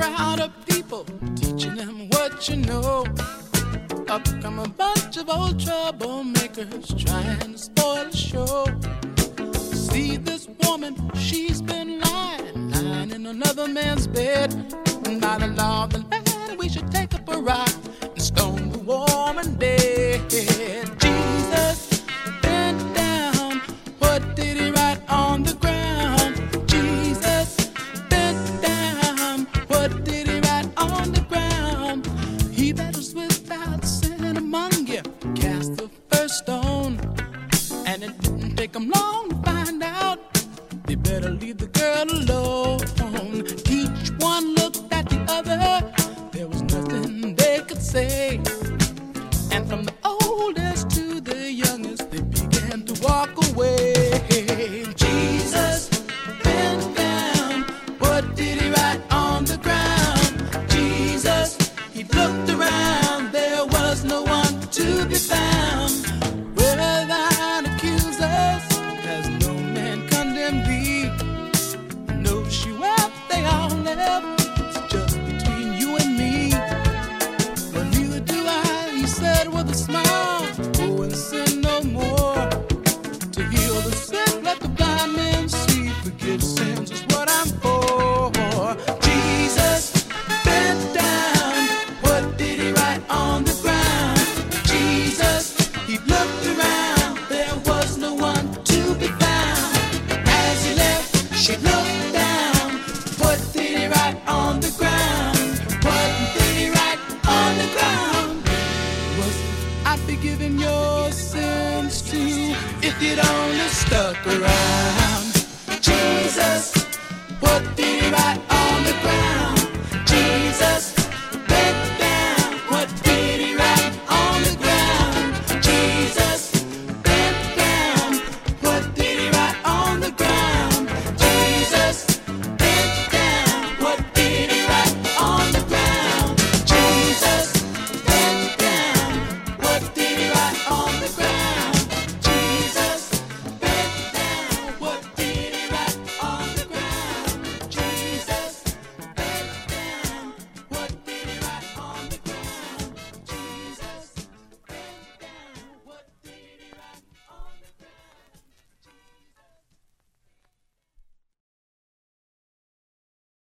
crowd of people, teaching them what you know. Up come a bunch of old troublemakers trying to spoil the show. See this woman, she's been lying in another man's bed. And by the law of the land, we should take up a rock and stone the woman dead. Jesus bent down, what did he write on the ground? Jesus bent down, what did he write on the ground? He that was without sin among you cast the first stone. And it didn't take him long to find out they better leave the girl alone. Each one looked at the other, there was nothing they could say. And from the oldest to the youngest, they began to walk away. Jesus bent down, what did he write on the ground? Jesus, he looked around, there was no one to be found. Where thine accusers, has no man condemned thee? No, she wept, they all left, it's just between you and me. Well, neither do I, he said with a smile, go and sin no more. To heal the sick, let the blind man see, forgive sins is what I'm for. Jesus bent down, what did he write on the ground? Jesus, he looked around, there was no one to be found. As he left, she looked down, what did he write on the ground? What did he write on the ground? Was I'd be giving your sins to if you'd only stuck around.